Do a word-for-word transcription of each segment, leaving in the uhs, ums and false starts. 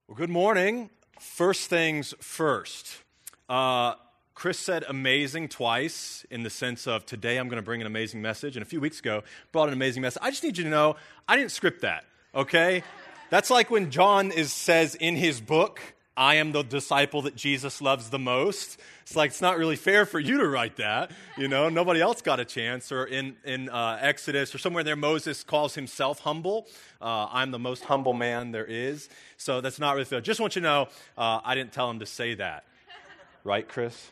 Well, good morning. First things first. Uh, Chris said amazing twice in the sense of today I'm going to bring an amazing message, and a few weeks ago brought an amazing message. I just need you to know I didn't script that, okay? That's like when John is says in his book, I am the disciple that Jesus loves the most. It's like, it's not really fair for you to write that. You know, nobody else got a chance. Or in, in uh, Exodus or somewhere there, Moses calls himself humble. Uh, I'm the most humble man there is. So that's not really fair. Just want you to know, uh, I didn't tell him to say that. Right, Chris?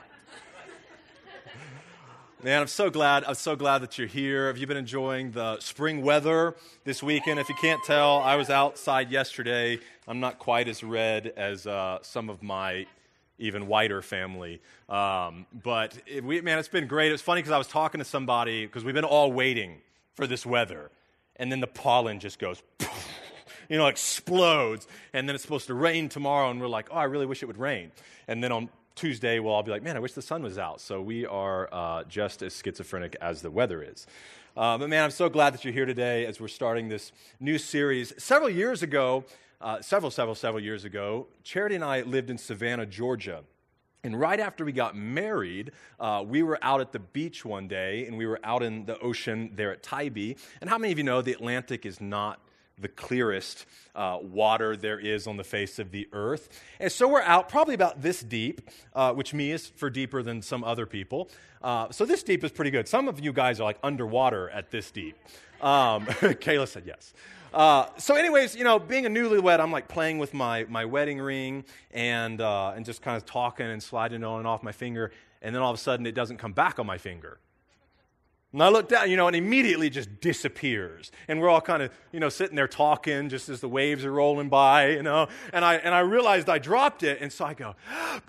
Man, I'm so glad. I'm so glad that you're here. Have you been enjoying the spring weather this weekend? If you can't tell, I was outside yesterday. I'm not quite as red as uh, some of my even whiter family. Um, but, it, we, man, it's been great. It's funny because I was talking to somebody, because we've been all waiting for this weather. And then the pollen just goes, you know, explodes. And then it's supposed to rain tomorrow. And we're like, oh, I really wish it would rain. And then on Tuesday, well, I'll be like, man, I wish the sun was out. So we are uh, just as schizophrenic as the weather is. Uh, but man, I'm so glad that you're here today as we're starting this new series. Several years ago, uh, several, several, several years ago, Charity and I lived in Savannah, Georgia. And right after we got married, uh, we were out at the beach one day, and we were out in the ocean there at Tybee. And how many of you know the Atlantic is not the clearest uh, water there is on the face of the earth? And so we're out probably about this deep, uh, which me is for deeper than some other people. Uh, so this deep is pretty good. Some of you guys are like underwater at this deep. Um, Kayla said yes. Uh, so anyways, you know, being a newlywed, I'm like playing with my, my wedding ring and uh, and just kind of talking and sliding it on and off my finger. And then all of a sudden it doesn't come back on my finger. And I look down, you know, and immediately just disappears. And we're all kind of, you know, sitting there talking just as the waves are rolling by, you know. And I and I realized I dropped it, and so I go,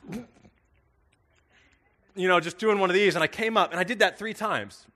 you know, just doing one of these. And I came up, and I did that three times.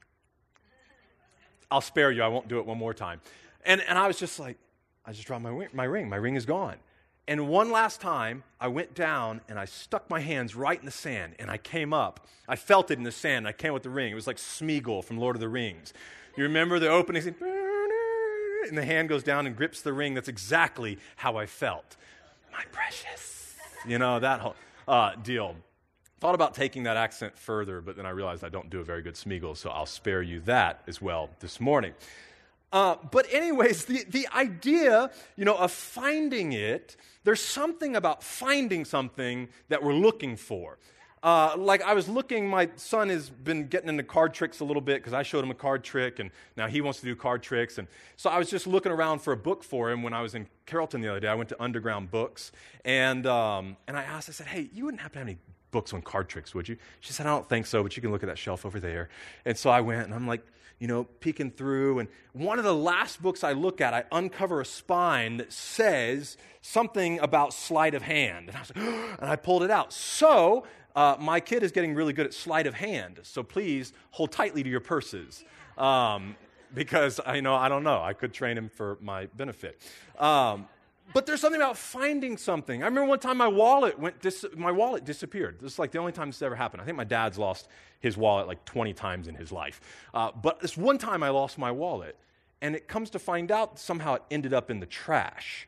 I'll spare you. I won't do it one more time. And and I was just like, I just dropped my my ring. My ring is gone. And one last time, I went down and I stuck my hands right in the sand, and I came up. I felt it in the sand, and I came with the ring. It was like Smeagol from Lord of the Rings. You remember the opening scene? And the hand goes down and grips the ring. That's exactly how I felt. My precious. You know, that whole uh, deal. Thought about taking that accent further, but then I realized I don't do a very good Smeagol, so I'll spare you that as well this morning. Uh, but anyways, the, the idea, you know, of finding it, there's something about finding something that we're looking for. Uh, like I was looking, my son has been getting into card tricks a little bit because I showed him a card trick, and now he wants to do card tricks. And so I was just looking around for a book for him when I was in Carrollton the other day. I went to Underground Books, and um, and I asked, I said, hey, you wouldn't happen to have any books on card tricks, would you? She said, I don't think so, but you can look at that shelf over there. And so I went, and I'm like, you know, peeking through, and one of the last books I look at, I uncover a spine that says something about sleight of hand. And I was like, and I pulled it out. So uh, my kid is getting really good at sleight of hand, so please hold tightly to your purses. Um, because, I know, I don't know, I could train him for my benefit. Um But there's something about finding something. I remember one time my wallet went. Dis- my wallet disappeared. This is like the only time this ever happened. I think my dad's lost his wallet like twenty times in his life. Uh, but this one time I lost my wallet, and it comes to find out somehow it ended up in the trash.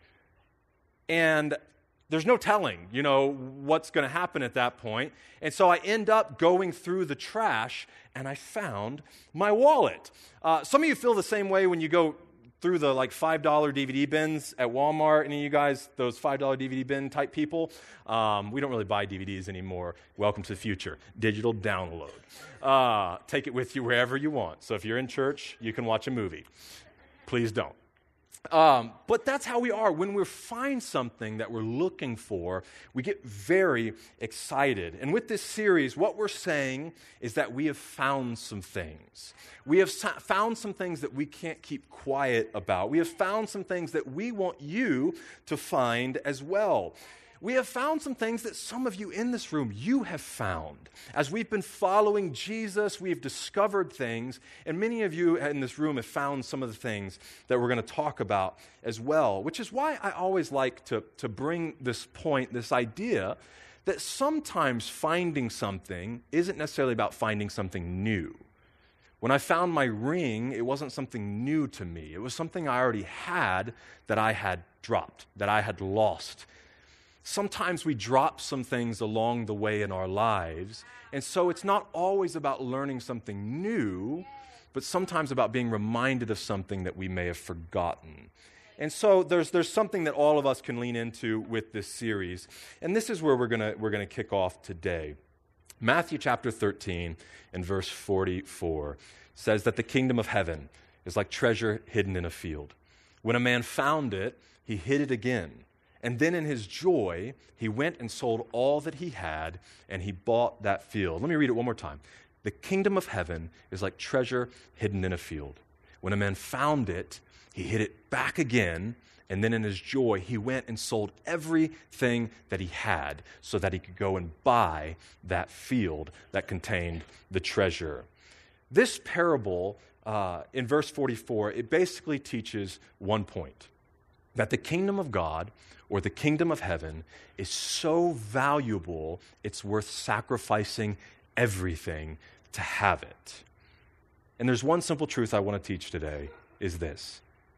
And there's no telling, you know, what's going to happen at that point. And so I end up going through the trash, and I found my wallet. Uh, some of you feel the same way when you go through the like five dollar D V D bins at Walmart. Any of you guys, those five dollar D V D bin type people? Um, we don't really buy D V Ds anymore. Welcome to the future. Digital download. Uh, take it with you wherever you want. So if you're in church, you can watch a movie. Please don't. Um, but that's how we are. When we find something that we're looking for, we get very excited. And with this series, what we're saying is that we have found some things. We have found some things that we can't keep quiet about. We have found some things that we want you to find as well. We have found some things that some of you in this room, you have found. As we've been following Jesus, we've discovered things, and many of you in this room have found some of the things that we're going to talk about as well, which is why I always like to, to bring this point, this idea, that sometimes finding something isn't necessarily about finding something new. When I found my ring, it wasn't something new to me. It was something I already had that I had dropped, that I had lost. Sometimes we drop some things along the way in our lives, and so it's not always about learning something new, but sometimes about being reminded of something that we may have forgotten. And so there's there's something that all of us can lean into with this series, and this is where we're gonna we're gonna kick off today. Matthew chapter thirteen and verse forty-four says that the kingdom of heaven is like treasure hidden in a field. When a man found it, he hid it again. And then in his joy, he went and sold all that he had, and he bought that field. Let me read it one more time. The kingdom of heaven is like treasure hidden in a field. When a man found it, he hid it back again, and then in his joy, he went and sold everything that he had so that he could go and buy that field that contained the treasure. This parable, uh, in verse forty-four, it basically teaches one point, that the kingdom of God or the kingdom of heaven is so valuable, it's worth sacrificing everything to have it. And there's one simple truth I want to teach today, is this,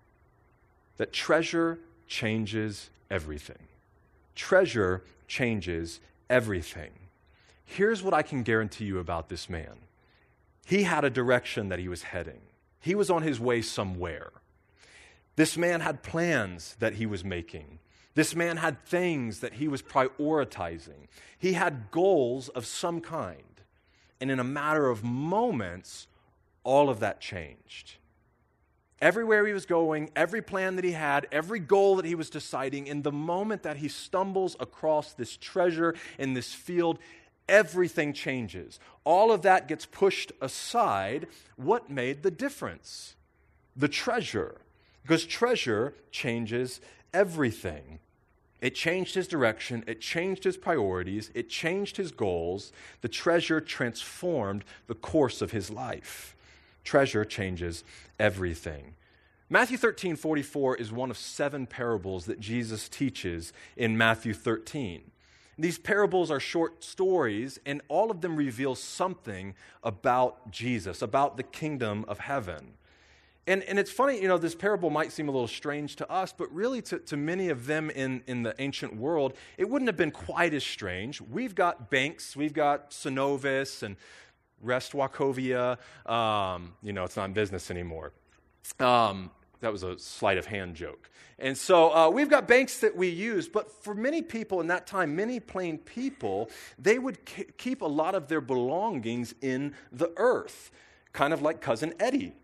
that treasure changes everything. Treasure changes everything. Here's what I can guarantee you about this man. He had a direction that he was heading. He was on his way somewhere. This man had plans that he was making. This man had things that he was prioritizing. He had goals of some kind. And in a matter of moments, all of that changed. Everywhere he was going, every plan that he had, every goal that he was deciding, in the moment that he stumbles across this treasure in this field, everything changes. All of that gets pushed aside. What made the difference? The treasure. Because treasure changes everything. It changed his direction. It changed his priorities. It changed his goals. The treasure transformed the course of his life. Treasure changes everything. Matthew thirteen forty-four is one of seven parables that Jesus teaches in Matthew thirteen. These parables are short stories, and all of them reveal something about Jesus, about the kingdom of heaven. And, and it's funny, you know, this parable might seem a little strange to us, but really to, to many of them in, in the ancient world, it wouldn't have been quite as strange. We've got banks, we've got Synovus and Rest Wachovia. Um, you know, it's not in business anymore. Um, that was a sleight of hand joke. And so uh, we've got banks that we use, but for many people in that time, many plain people, they would k- keep a lot of their belongings in the earth, kind of like Cousin Eddie.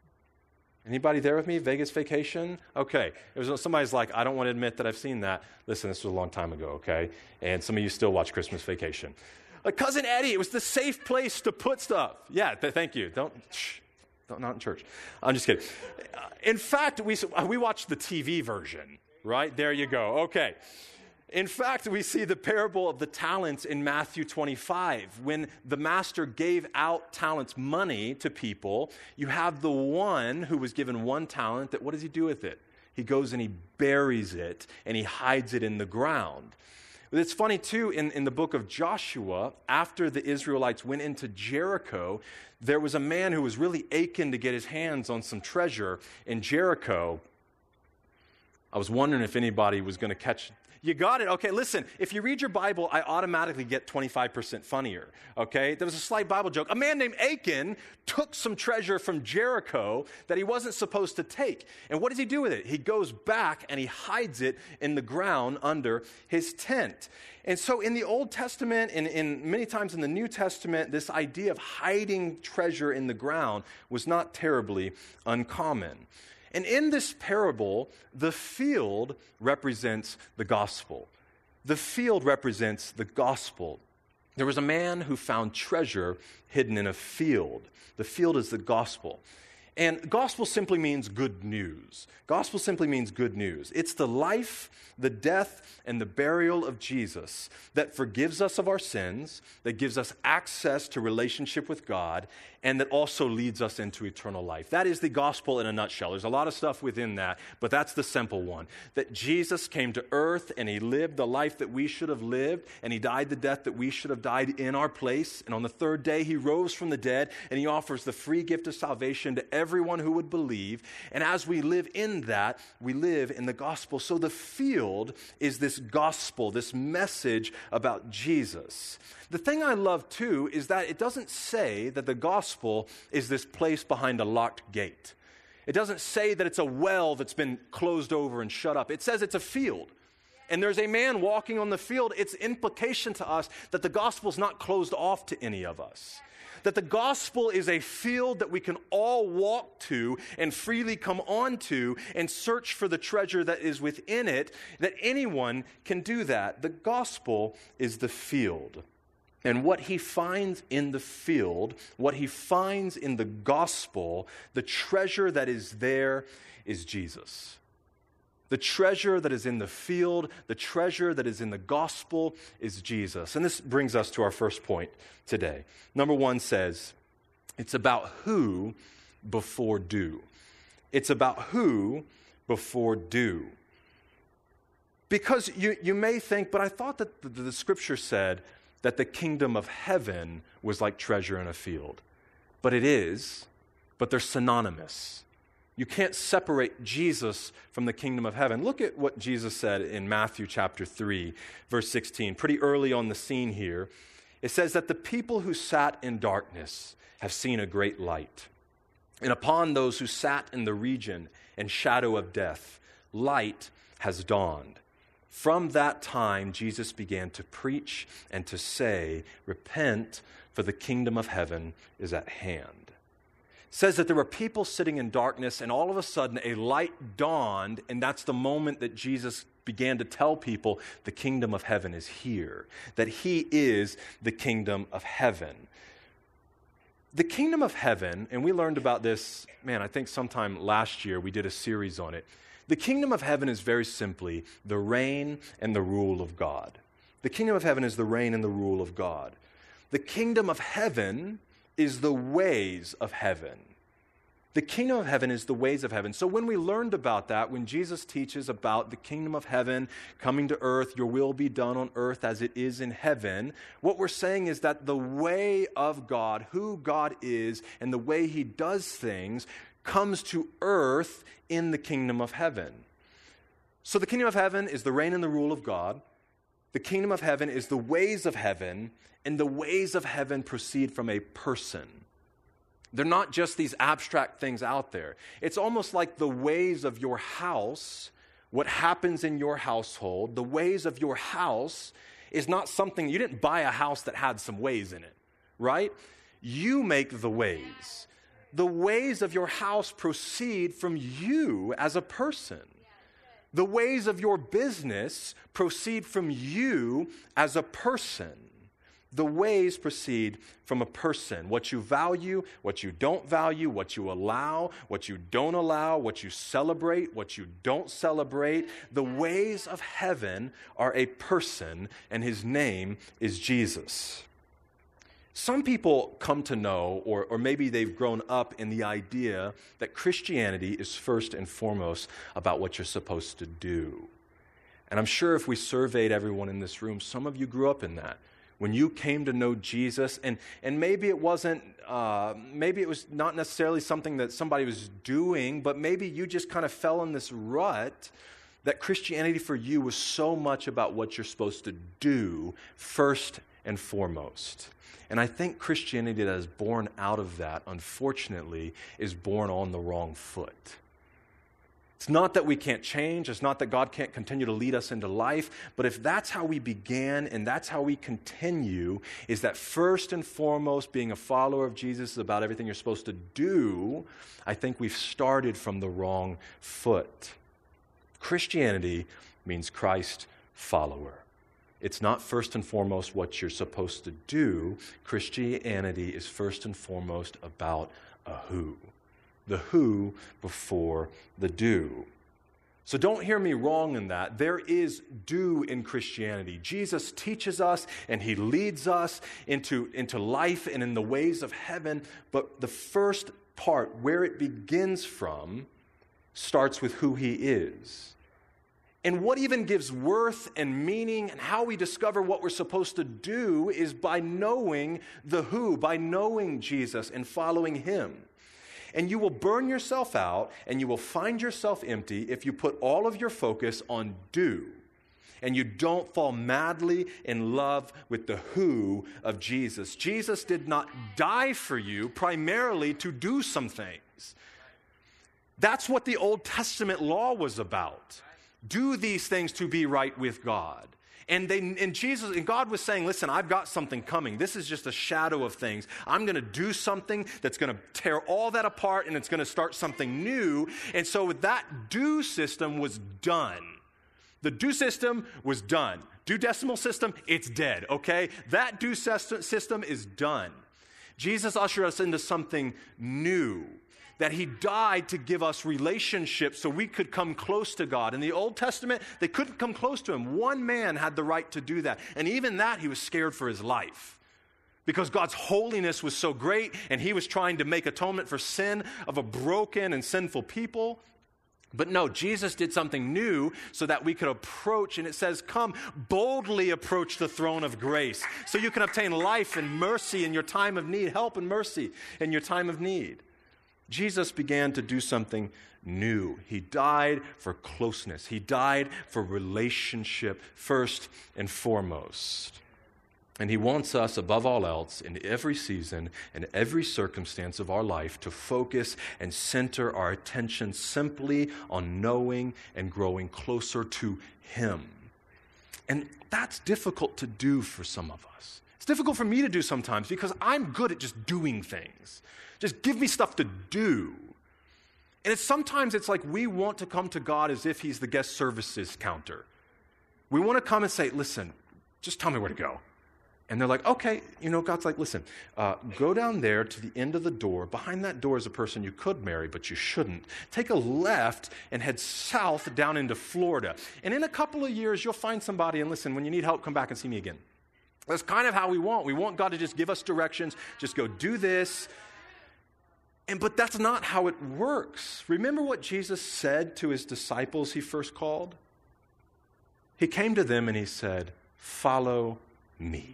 Anybody there with me? Vegas vacation? Okay. It was, somebody's like, I don't want to admit that I've seen that. Listen, this was a long time ago, okay? And some of you still watch Christmas Vacation. Like Cousin Eddie, it was the safe place to put stuff. Yeah, th- thank you. Don't, shh, don't, not in church. I'm just kidding. In fact, we, we watched the T V version, right? There you go. Okay. In fact, we see the parable of the talents in Matthew twenty-five. When the master gave out talents, money to people, you have the one who was given one talent that, what does he do with it? He goes and he buries it and he hides it in the ground. But it's funny too, in, in the book of Joshua, after the Israelites went into Jericho, there was a man who was really aching to get his hands on some treasure in Jericho. I was wondering if anybody was going to catch. You got it? Okay, listen, if you read your Bible, I automatically get twenty-five percent funnier, okay? There was a slight Bible joke. A man named Achan took some treasure from Jericho that he wasn't supposed to take. And what does he do with it? He goes back and he hides it in the ground under his tent. And so in the Old Testament and in many times in the New Testament, this idea of hiding treasure in the ground was not terribly uncommon. And in this parable, the field represents the gospel. The field represents the gospel. There was a man who found treasure hidden in a field. The field is the gospel. And gospel simply means good news. Gospel simply means good news. It's the life, the death, and the burial of Jesus that forgives us of our sins, that gives us access to relationship with God, and that also leads us into eternal life. That is the gospel in a nutshell. There's a lot of stuff within that, but that's the simple one. That Jesus came to earth and he lived the life that we should have lived, and he died the death that we should have died in our place. And on the third day, he rose from the dead, and he offers the free gift of salvation to everyone who would believe. And as we live in that, we live in the gospel. So the field is this gospel, this message about Jesus. The thing I love too is that it doesn't say that the gospel is this place behind a locked gate. It doesn't say that it's a well that's been closed over and shut up. It says it's a field. And there's a man walking on the field. It's implication to us that the gospel is not closed off to any of us. That the gospel is a field that we can all walk to and freely come onto and search for the treasure that is within it, that anyone can do that. The gospel is the field. And what he finds in the field, what he finds in the gospel, the treasure that is there is Jesus. The treasure that is in the field, the treasure that is in the gospel is Jesus. And this brings us to our first point today. Number one says, it's about who before do. It's about who before do. Because you, you may think, but I thought that the, the scripture said that the kingdom of heaven was like treasure in a field. But it is, but they're synonymous. You can't separate Jesus from the kingdom of heaven. Look at what Jesus said in Matthew chapter three, verse sixteen. Pretty early on the scene here. It says that the people who sat in darkness have seen a great light. And upon those who sat in the region and shadow of death, light has dawned. From that time, Jesus began to preach and to say, repent, for the kingdom of heaven is at hand. It says that there were people sitting in darkness, and all of a sudden a light dawned, and that's the moment that Jesus began to tell people the kingdom of heaven is here, that he is the kingdom of heaven. The kingdom of heaven, and we learned about this, man, I think sometime last year we did a series on it. The kingdom of heaven is very simply the reign and the rule of God. The kingdom of heaven is the reign and the rule of God. The kingdom of heaven is the ways of heaven. The kingdom of heaven is the ways of heaven. So when we learned about that, when Jesus teaches about the kingdom of heaven coming to earth, your will be done on earth as it is in heaven, what we're saying is that the way of God, who God is, and the way he does things comes to earth in the kingdom of heaven. So the kingdom of heaven is the reign and the rule of God. The kingdom of heaven is the ways of heaven, and the ways of heaven proceed from a person. They're not just these abstract things out there. It's almost like the ways of your house, what happens in your household, the ways of your house is not something, you didn't buy a house that had some ways in it, right? You make the ways. The ways of your house proceed from you as a person. The ways of your business proceed from you as a person. The ways proceed from a person. What you value, what you don't value, what you allow, what you don't allow, what you celebrate, what you don't celebrate. The ways of heaven are a person, and his name is Jesus. Some people come to know, or, or maybe they've grown up in the idea that Christianity is first and foremost about what you're supposed to do. And I'm sure if we surveyed everyone in this room, some of you grew up in that. When you came to know Jesus, and, and maybe it wasn't, uh, maybe it was not necessarily something that somebody was doing, but maybe you just kind of fell in this rut that Christianity for you was so much about what you're supposed to do first and foremost. And I think Christianity that is born out of that, unfortunately, is born on the wrong foot. It's not that we can't change. It's not that God can't continue to lead us into life. But if that's how we began and that's how we continue, is that first and foremost being a follower of Jesus is about everything you're supposed to do, I think we've started from the wrong foot. Christianity means Christ follower. It's not first and foremost what you're supposed to do. Christianity is first and foremost about a who. the who before the do. So don't hear me wrong in that. There is do in Christianity. Jesus teaches us and he leads us into, into life and in the ways of heaven. But the first part, where it begins from, starts with who he is. And what even gives worth and meaning and how we discover what we're supposed to do is by knowing the who, by knowing Jesus and following him. And you will burn yourself out and you will find yourself empty if you put all of your focus on do and you don't fall madly in love with the who of Jesus. Jesus did not die for you primarily to do some things. That's what the Old Testament law was about. Do these things to be right with God. And they, and Jesus, and God was saying, listen, I've got something coming. This is just a shadow of things. I'm going to do something that's going to tear all that apart, and it's going to start something new. And so that do system was done. The do system was done. Do decimal system, it's dead, okay? That do system is done. Jesus ushered us into something new. That he died to give us relationships so we could come close to God. In the Old Testament, they couldn't come close to him. One man had the right to do that. And even that, he was scared for his life. Because God's holiness was so great, and he was trying to make atonement for sin of a broken and sinful people. But no, Jesus did something new so that we could approach, and it says, come boldly approach the throne of grace so you can obtain life and mercy in your time of need, help and mercy in your time of need. Jesus began to do something new. He died for closeness. He died for relationship first and foremost. And he wants us, above all else, in every season and every circumstance of our life, to focus and center our attention simply on knowing and growing closer to him. And that's difficult to do for some of us. It's difficult for me to do sometimes because I'm good at just doing things. Just give me stuff to do. And it's sometimes it's like we want to come to God as if he's the guest services counter. We want to come and say, listen, just tell me where to go. And they're like, okay, you know, God's like, listen, uh, go down there to the end of the door. Behind that door is a person you could marry, but you shouldn't. Take a left and head south down into Florida. And in a couple of years, you'll find somebody, and listen, when you need help, come back and see me again. That's kind of how we want. We want God to just give us directions. Just go do this. And but that's not how it works. Remember what Jesus said to his disciples he first called? He came to them and he said, follow me.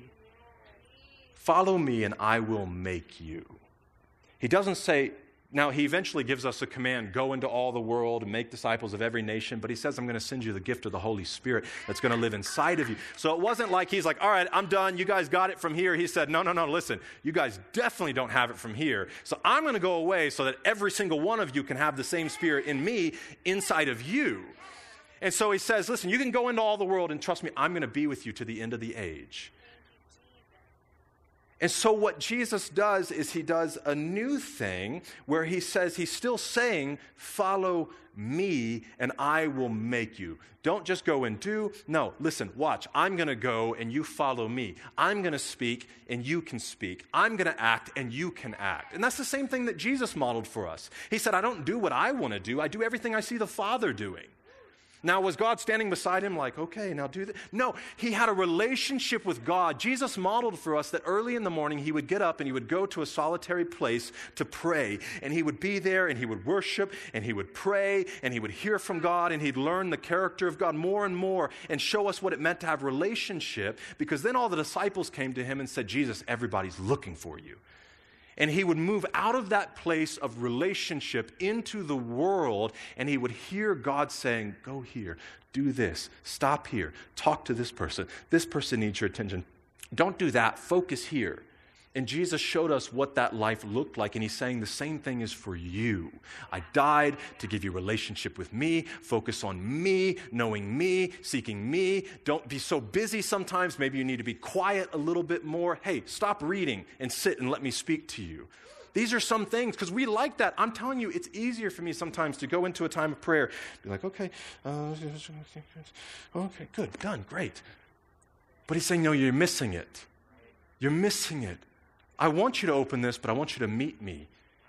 Follow me and I will make you. He doesn't say, now he eventually gives us a command, go into all the world and make disciples of every nation, but he says, I'm going to send you the gift of the Holy Spirit that's going to live inside of you. So it wasn't like he's like, all right, I'm done. You guys got it from here. He said, no, no, no, listen, you guys definitely don't have it from here. So I'm going to go away so that every single one of you can have the same Spirit in me inside of you. And so he says, listen, you can go into all the world and trust me, I'm going to be with you to the end of the age. And so what Jesus does is he does a new thing where he says, he's still saying, follow me and I will make you. Don't just go and do. No, listen, watch. I'm going to go and you follow me. I'm going to speak and you can speak. I'm going to act and you can act. And that's the same thing that Jesus modeled for us. He said, I don't do what I want to do. I do everything I see the Father doing. Now, was God standing beside him like, okay, now do that? No, he had a relationship with God. Jesus modeled for us that early in the morning he would get up and he would go to a solitary place to pray. And he would be there and he would worship and he would pray and he would hear from God and he'd learn the character of God more and more and show us what it meant to have relationship, because then all the disciples came to him and said, Jesus, everybody's looking for you. And he would move out of that place of relationship into the world, and he would hear God saying, go here, do this, stop here, talk to this person. This person needs your attention. Don't do that, focus here. And Jesus showed us what that life looked like, and he's saying the same thing is for you. I died to give you relationship with me, focus on me, knowing me, seeking me. Don't be so busy sometimes. Maybe you need to be quiet a little bit more. Hey, stop reading and sit and let me speak to you. These are some things, because we like that. I'm telling you, it's easier for me sometimes to go into a time of prayer, be like, okay, uh, okay, good, done, great. But he's saying, no, you're missing it. You're missing it. I want you to open this, but I want you to meet me.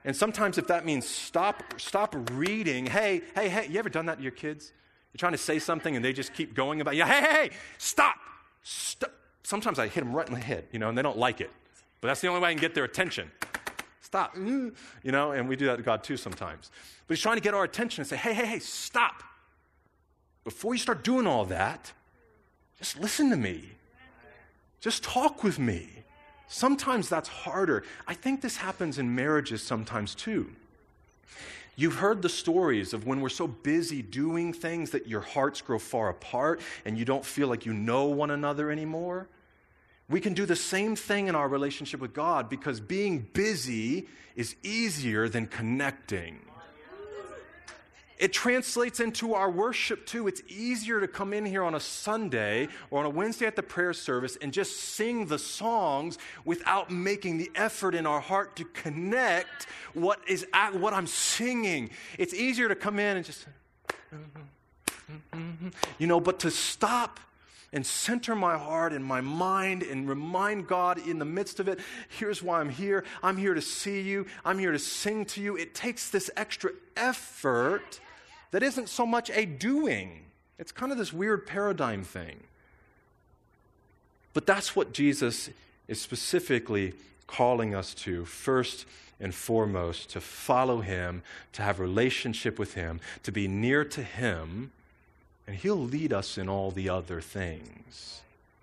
And sometimes if that means stop stop reading, hey, hey, hey, you ever done that to your kids? You're trying to say something and they just keep going about, yeah, hey, hey, hey, stop, stop. Sometimes I hit them right in the head, you know, and they don't like it. But that's the only way I can get their attention. Stop, you know, and we do that to God too sometimes. But he's trying to get our attention and say, hey, hey, hey, stop. Before you start doing all that, just listen to me. Just talk with me. Sometimes that's harder. I think this happens in marriages sometimes too. You've heard the stories of when we're so busy doing things that your hearts grow far apart and you don't feel like you know one another anymore. We can do the same thing in our relationship with God because being busy is easier than connecting. It translates into our worship too. It's easier to come in here on a Sunday or on a Wednesday at the prayer service and just sing the songs without making the effort in our heart to connect what is at, what I'm singing. It's easier to come in and just, you know, but to stop and center my heart and my mind and remind God in the midst of it, here's why I'm here. I'm here to see you. I'm here to sing to you. It takes this extra effort that isn't so much a doing. It's kind of this weird paradigm thing. But that's what Jesus is specifically calling us to, first and foremost, to follow him, to have relationship with him, to be near to him, and he'll lead us in all the other things.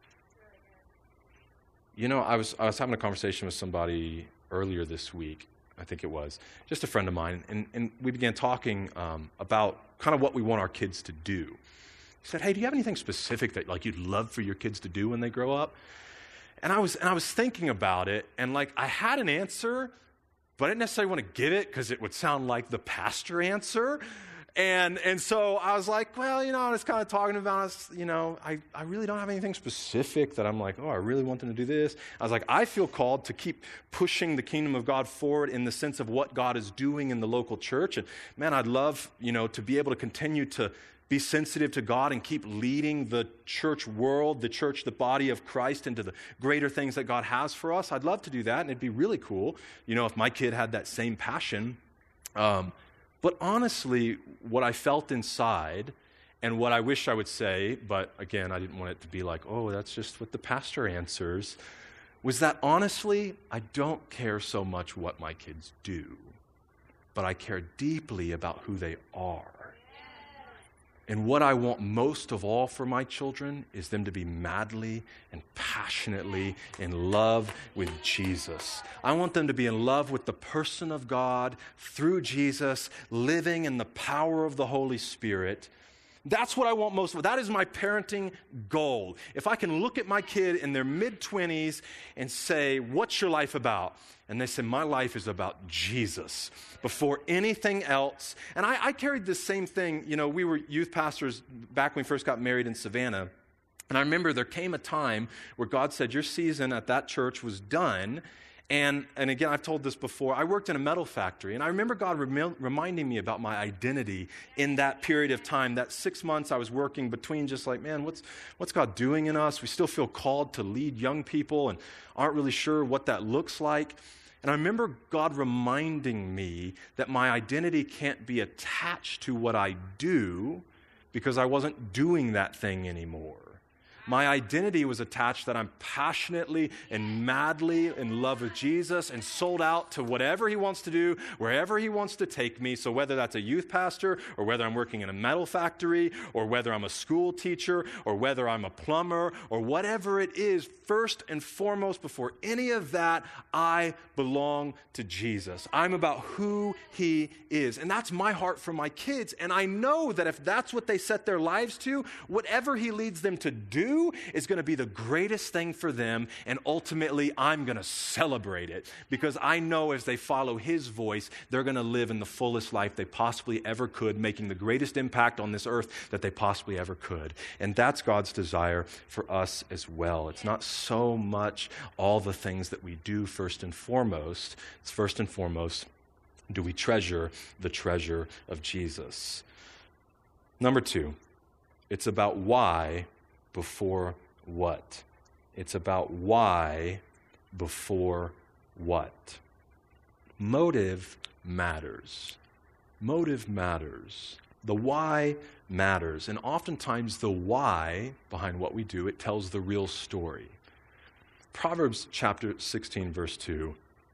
You know, I was I was having a conversation with somebody earlier this week, I think it was, just a friend of mine, and, and we began talking um, about kind of what we want our kids to do. He said, hey, do you have anything specific that like you'd love for your kids to do when they grow up? And I was and I was thinking about it, and like I had an answer, but I didn't necessarily want to give it because it would sound like the pastor answer. And and so I was like, well, you know, I was kind of talking about, you know, I, I really don't have anything specific that I'm like, oh, I really want them to do this. I was like, I feel called to keep pushing the kingdom of God forward in the sense of what God is doing in the local church. And man, I'd love, you know, to be able to continue to be sensitive to God and keep leading the church world, the church, the body of Christ into the greater things that God has for us. I'd love to do that, and it'd be really cool, you know, if my kid had that same passion. Um But honestly, what I felt inside and what I wish I would say, but again, I didn't want it to be like, oh, that's just what the pastor answers, was that honestly, I don't care so much what my kids do, but I care deeply about who they are. And what I want most of all for my children is them to be madly and passionately in love with Jesus. I want them to be in love with the person of God through Jesus, living in the power of the Holy Spirit. That's what I want most of. That is my parenting goal. If I can look at my kid in their mid-twenties and say, what's your life about? And they say, my life is about Jesus before anything else. And I, I carried this same thing. You know, we were youth pastors back when we first got married in Savannah. And I remember there came a time where God said, your season at that church was done. And, and again, I've told this before, I worked in a metal factory, and I remember God rem- reminding me about my identity in that period of time, that six months I was working between just like, man, what's, what's God doing in us? We still feel called to lead young people and aren't really sure what that looks like. And I remember God reminding me that my identity can't be attached to what I do because I wasn't doing that thing anymore. My identity was attached that I'm passionately and madly in love with Jesus and sold out to whatever he wants to do, wherever he wants to take me. So whether that's a youth pastor or whether I'm working in a metal factory or whether I'm a school teacher or whether I'm a plumber or whatever it is, first and foremost, before any of that, I belong to Jesus. I'm about who he is. And that's my heart for my kids. And I know that if that's what they set their lives to, whatever he leads them to do is going to be the greatest thing for them, and ultimately I'm going to celebrate it because I know as they follow his voice, they're going to live in the fullest life they possibly ever could, making the greatest impact on this earth that they possibly ever could. And that's God's desire for us as well. It's not so much all the things that we do first and foremost. It's first and foremost, do we treasure the treasure of Jesus? Number two, it's about why before what. It's about why before what. Motive matters. Motive matters. The why matters. And oftentimes the why behind what we do, it tells the real story. Proverbs chapter sixteen, verse two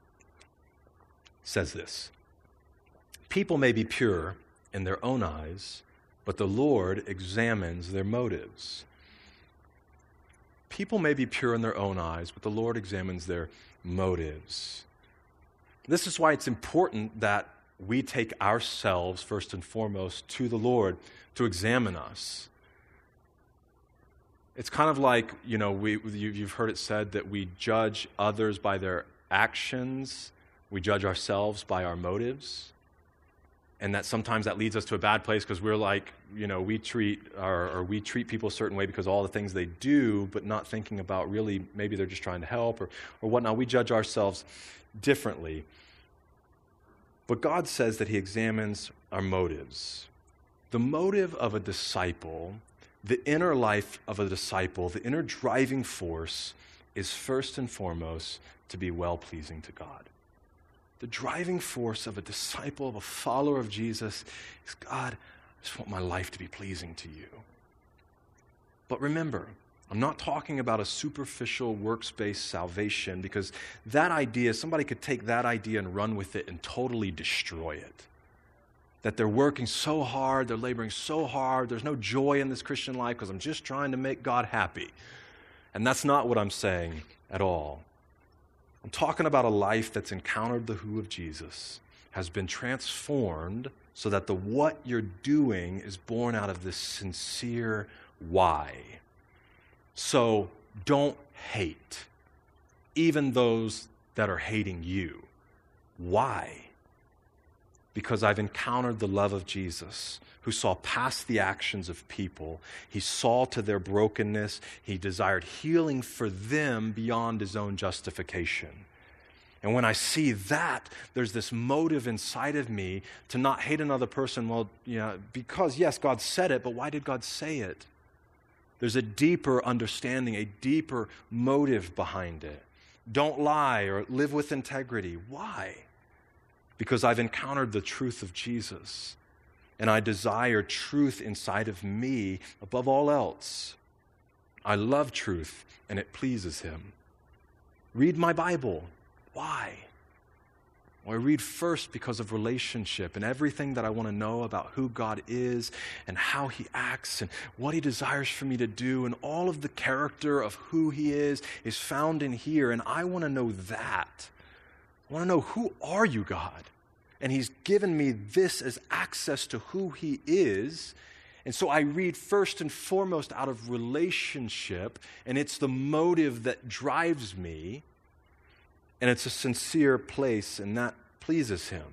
says this: people may be pure in their own eyes, but the Lord examines their motives. People may be pure in their own eyes, but the Lord examines their motives. This is why it's important that we take ourselves, first and foremost, to the Lord to examine us. It's kind of like, you know, we, you've heard it said that we judge others by their actions, we judge ourselves by our motives, and that sometimes that leads us to a bad place because we're like, you know, we treat or, or we treat people a certain way because of all the things they do, but not thinking about really maybe they're just trying to help or, or whatnot. We judge ourselves differently. But God says that he examines our motives. The motive of a disciple, the inner life of a disciple, the inner driving force is first and foremost to be well-pleasing to God. The driving force of a disciple, of a follower of Jesus is, God, I just want my life to be pleasing to you. But remember, I'm not talking about a superficial works-based salvation, because that idea, somebody could take that idea and run with it and totally destroy it. That they're working so hard, they're laboring so hard, there's no joy in this Christian life because I'm just trying to make God happy. And that's not what I'm saying at all. I'm talking about a life that's encountered the who of Jesus, has been transformed so that the what you're doing is born out of this sincere why. So don't hate, even those that are hating you. Why? Because I've encountered the love of Jesus, who saw past the actions of people. He saw to their brokenness. He desired healing for them beyond his own justification. And when I see that, there's this motive inside of me to not hate another person. Well, you know, because yes, God said it, but why did God say it? There's a deeper understanding, a deeper motive behind it. Don't lie or live with integrity. Why? Because I've encountered the truth of Jesus, and I desire truth inside of me above all else. I love truth, and it pleases him. Read my Bible. Why? Well, I read first because of relationship and everything that I want to know about who God is and how he acts and what he desires for me to do, and all of the character of who he is is found in here, and I want to know that. I want to know, who are you, God? And he's given me this as access to who he is. And so I read first and foremost out of relationship, and it's the motive that drives me, and it's a sincere place, and that pleases him.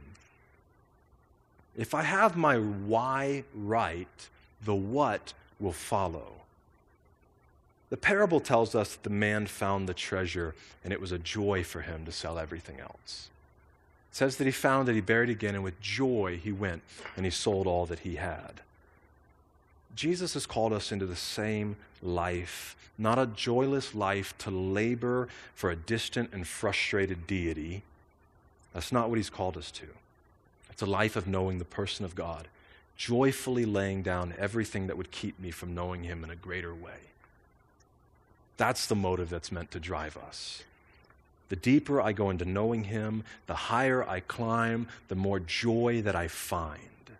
If I have my why right, the what will follow. The parable tells us that the man found the treasure, and it was a joy for him to sell everything else. It says that he found it, he buried it again, and with joy he went and he sold all that he had. Jesus has called us into the same life, not a joyless life to labor for a distant and frustrated deity. That's not what he's called us to. It's a life of knowing the person of God, joyfully laying down everything that would keep me from knowing him in a greater way. That's the motive that's meant to drive us. The deeper I go into knowing him, the higher I climb, the more joy that I find.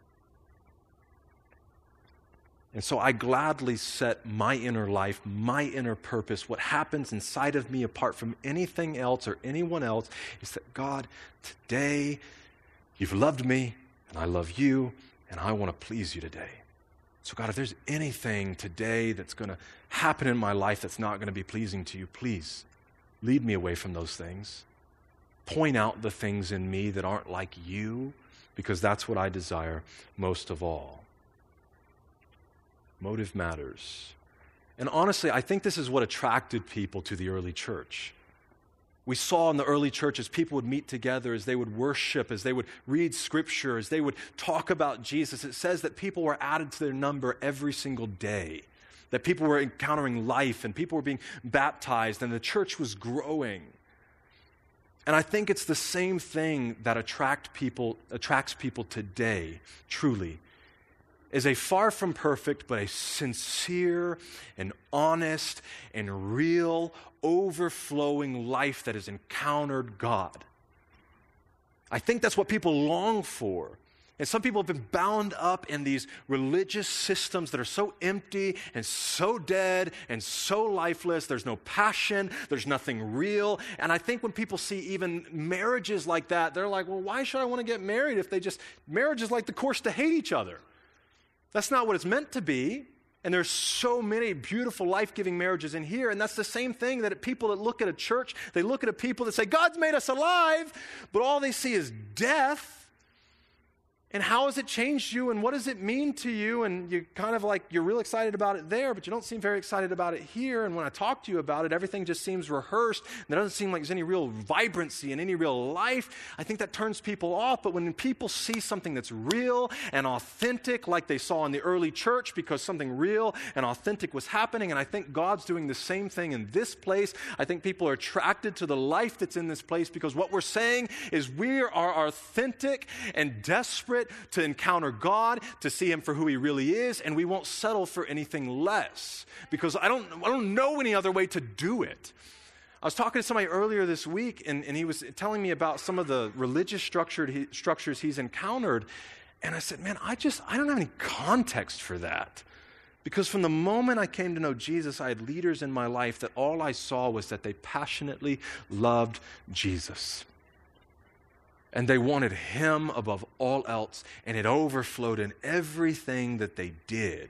And so I gladly set my inner life, my inner purpose, what happens inside of me apart from anything else or anyone else, is that, God, today you've loved me and I love you and I want to please you today. So God, if there's anything today that's going to happen in my life that's not going to be pleasing to you, please lead me away from those things. Point out the things in me that aren't like you, because that's what I desire most of all. Motive matters. And honestly, I think this is what attracted people to the early church. We saw in the early church, as people would meet together, as they would worship, as they would read scripture, as they would talk about Jesus, it says that people were added to their number every single day, that people were encountering life and people were being baptized and the church was growing. And I think it's the same thing that attract people, attracts people today, truly, is a far from perfect, but a sincere and honest and real, overflowing life that has encountered God. I think that's what people long for. And some people have been bound up in these religious systems that are so empty and so dead and so lifeless. There's no passion. There's nothing real. And I think when people see even marriages like that, they're like, well, why should I want to get married if they just, marriage is like the course to hate each other. That's not what it's meant to be. And there's so many beautiful, life-giving marriages in here. And that's the same thing that people that look at a church, they look at a people that say, God's made us alive, but all they see is death. And how has it changed you, and what does it mean to you? And you kind of like, you're real excited about it there, but you don't seem very excited about it here. And when I talk to you about it, everything just seems rehearsed. And there doesn't seem like there's any real vibrancy and any real life. I think that turns people off. But when people see something that's real and authentic, like they saw in the early church, because something real and authentic was happening, and I think God's doing the same thing in this place. I think people are attracted to the life that's in this place because what we're saying is we are authentic and desperate to encounter God, to see Him for who He really is, and we won't settle for anything less because I don't, I don't know any other way to do it. I was talking to somebody earlier this week, and, and he was telling me about some of the religious structured he, structures he's encountered, and I said, man, I just, I don't have any context for that. Because from the moment I came to know Jesus, I had leaders in my life that all I saw was that they passionately loved Jesus. And they wanted Him above all else, and it overflowed in everything that they did.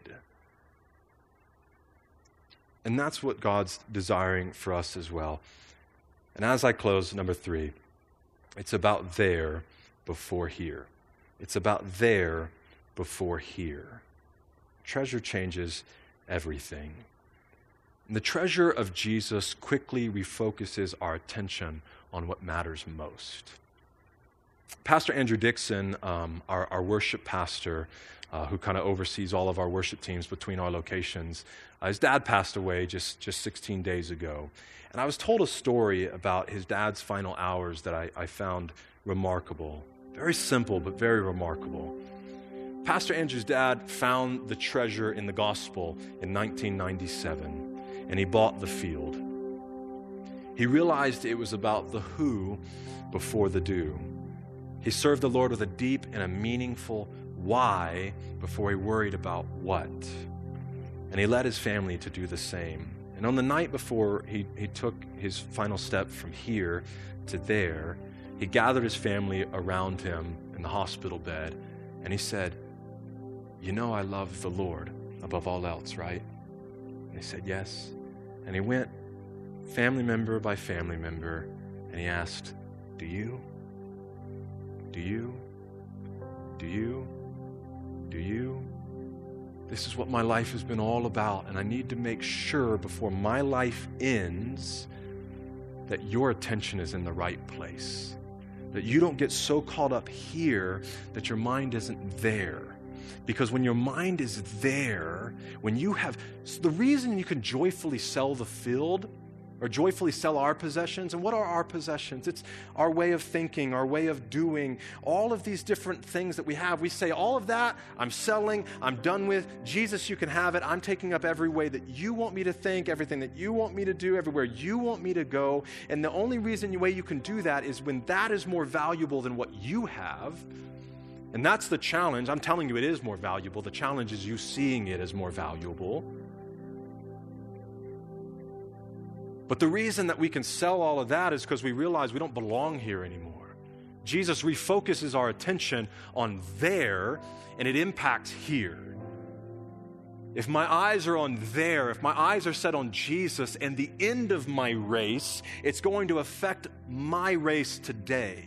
And that's what God's desiring for us as well. And as I close, number three, it's about there before here. It's about there before here. Treasure changes everything. And the treasure of Jesus quickly refocuses our attention on what matters most. Pastor Andrew Dixon, um, our, our worship pastor, uh, who kind of oversees all of our worship teams between our locations, uh, his dad passed away just, just sixteen days ago. And I was told a story about his dad's final hours that I, I found remarkable. Very simple, but very remarkable. Pastor Andrew's dad found the treasure in the gospel in nineteen ninety-seven, and he bought the field. He realized it was about the who before the do. He served the Lord with a deep and a meaningful why before he worried about what. And he led his family to do the same. And on the night before he, he took his final step from here to there, he gathered his family around him in the hospital bed, and he said, you know I love the Lord above all else, right? And they said, yes. And he went family member by family member, and he asked, do you? Do you? Do you? Do you? This is what my life has been all about, and I need to make sure before my life ends that your attention is in the right place. That you don't get so caught up here that your mind isn't there. Because when your mind is there, when you have, the reason you can joyfully sell the field or joyfully sell our possessions. And what are our possessions? It's our way of thinking, our way of doing, all of these different things that we have. We say, all of that, I'm selling, I'm done with. Jesus, you can have it. I'm taking up every way that you want me to think, everything that you want me to do, everywhere you want me to go. And the only reason, way you can do that is when that is more valuable than what you have. And that's the challenge. I'm telling you, it is more valuable. The challenge is you seeing it as more valuable. But the reason that we can sell all of that is because we realize we don't belong here anymore. Jesus refocuses our attention on there, and it impacts here. If my eyes are on there, if my eyes are set on Jesus and the end of my race, it's going to affect my race today.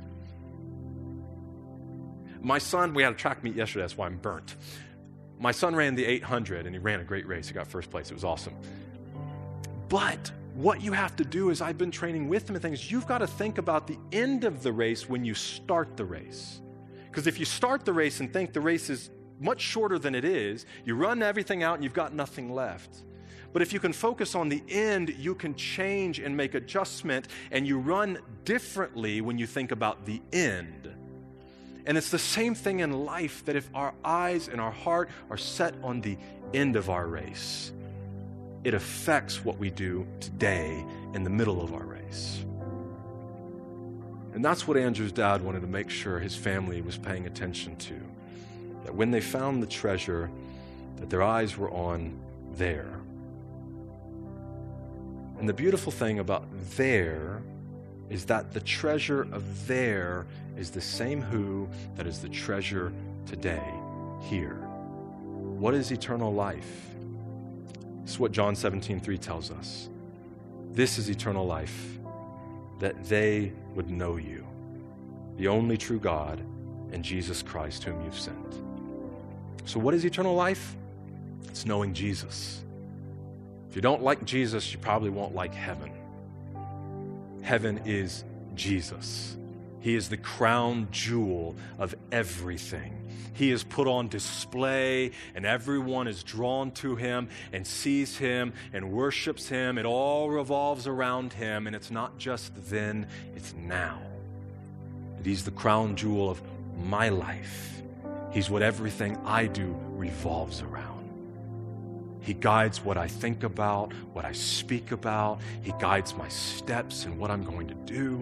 My son, we had a track meet yesterday, that's why I'm burnt. My son ran the eight hundred, and he ran a great race. He got first place. It was awesome. But what you have to do is, I've been training with him and things, you've got to think about the end of the race when you start the race. Because if you start the race and think the race is much shorter than it is, you run everything out and you've got nothing left. But if you can focus on the end, you can change and make adjustment, and you run differently when you think about the end. And it's the same thing in life, that if our eyes and our heart are set on the end of our race, it affects what we do today in the middle of our race. And that's what Andrew's dad wanted to make sure his family was paying attention to. That when they found the treasure, that their eyes were on there. And the beautiful thing about there is that the treasure of there is the same who that is the treasure today, here. What is eternal life? This is what John seventeen three tells us. This is eternal life, that they would know you, the only true God, and Jesus Christ whom you've sent. So what is eternal life? It's knowing Jesus. If you don't like Jesus, you probably won't like heaven. Heaven is Jesus. He is the crown jewel of everything. He is put on display, and everyone is drawn to him and sees him and worships him. It all revolves around him, and it's not just then, it's now. That he's the crown jewel of my life. He's what everything I do revolves around. He guides what I think about, what I speak about. He guides my steps and what I'm going to do.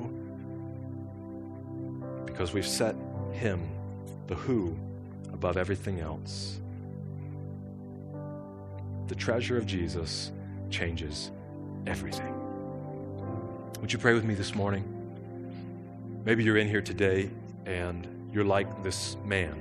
Because we've set him, the who, above everything else. The treasure of Jesus changes everything. Would you pray with me this morning? Maybe you're in here today and you're like this man.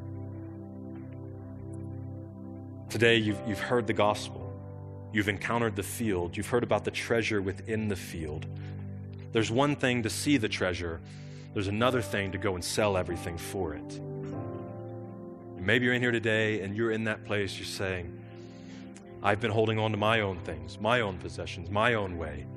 Today you've, you've heard the gospel. You've encountered the field. You've heard about the treasure within the field. There's one thing to see the treasure. There's another thing to go and sell everything for it. Maybe you're in here today and you're in that place, you're saying, I've been holding on to my own things, my own possessions, my own way.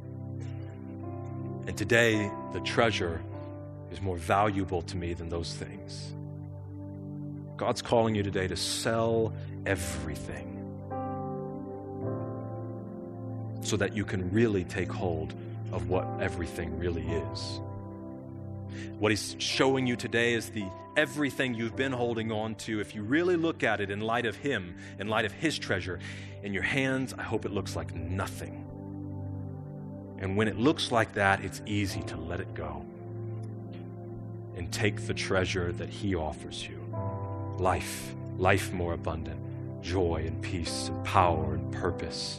And today, the treasure is more valuable to me than those things. God's calling you today to sell everything so that you can really take hold of what everything really is. What he's showing you today is the everything you've been holding on to. If you really look at it in light of him, in light of his treasure, in your hands, I hope it looks like nothing. And when it looks like that, it's easy to let it go and take the treasure that he offers you. Life, life more abundant, joy and peace and power and purpose.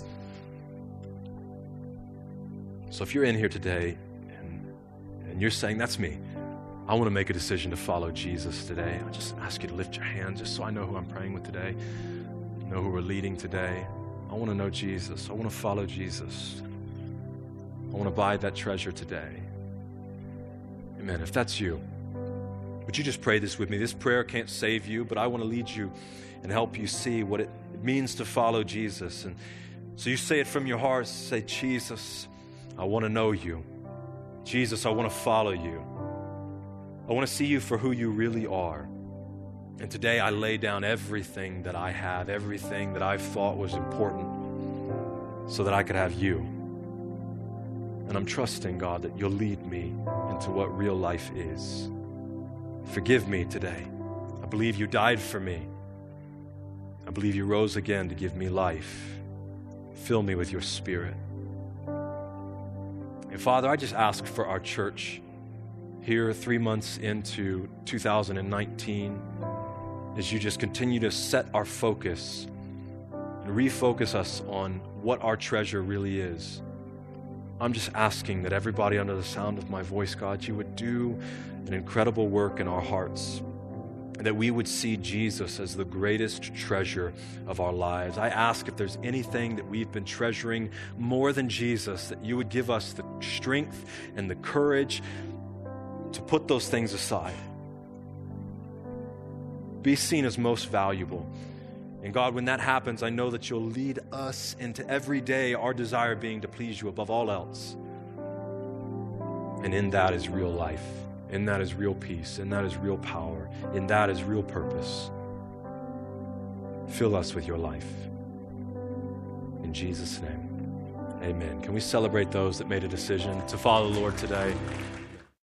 So if you're in here today and, and you're saying, that's me, I want to make a decision to follow Jesus today, I just ask you to lift your hand just so I know who I'm praying with today, know who we're leading today. I want to know Jesus. I want to follow Jesus. I want to buy that treasure today. Amen. If that's you, would you just pray this with me? This prayer can't save you, but I want to lead you and help you see what it means to follow Jesus. And so you say it from your heart. Say, Jesus, I want to know you. Jesus, I want to follow you. I want to see you for who you really are. And today I lay down everything that I have, everything that I've thought was important so that I could have you. And I'm trusting, God, that you'll lead me into what real life is. Forgive me today. I believe you died for me. I believe you rose again to give me life. Fill me with your Spirit. And Father, I just ask for our church here three months into two thousand nineteen, as you just continue to set our focus and refocus us on what our treasure really is. I'm just asking that everybody under the sound of my voice, God, you would do an incredible work in our hearts, and that we would see Jesus as the greatest treasure of our lives. I ask if there's anything that we've been treasuring more than Jesus, that you would give us the strength and the courage to put those things aside. Be seen as most valuable. And God, when that happens, I know that you'll lead us into every day, our desire being to please you above all else. And in that is real life. In that is real peace. In that is real power. In that is real purpose. Fill us with your life. In Jesus' name, amen. Can we celebrate those that made a decision to follow the Lord today?